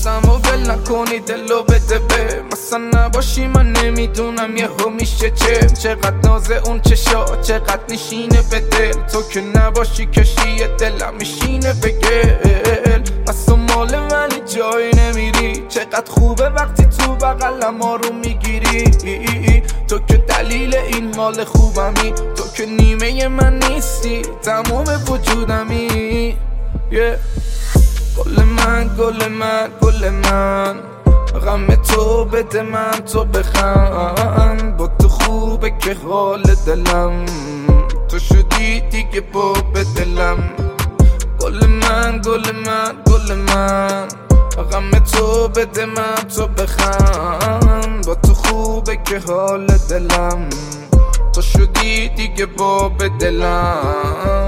دستم و ول نکنی دلو بده به مثلا نباشی من نمیدونم یهو میشه چقدر ناز اون چشا چقدر میشینه به دل تو که نباشی کشی دلم میشینه به گل پس تو مال منی جایی نمیری چقدر خوبه وقتی تو بغلم ما رو میگیری تو که دلیل این حال خوبمی تو که نیمه من نیستی تمام وجودمی گل من گل من گل من غم تو بده من تو بخند با تو خوبه که حال دلم تو شدی دیگه باب دلم گل من گل من گل من غم تو بده من تو بخند با تو خوبه که حال دلم تو شدی دیگه باب دلم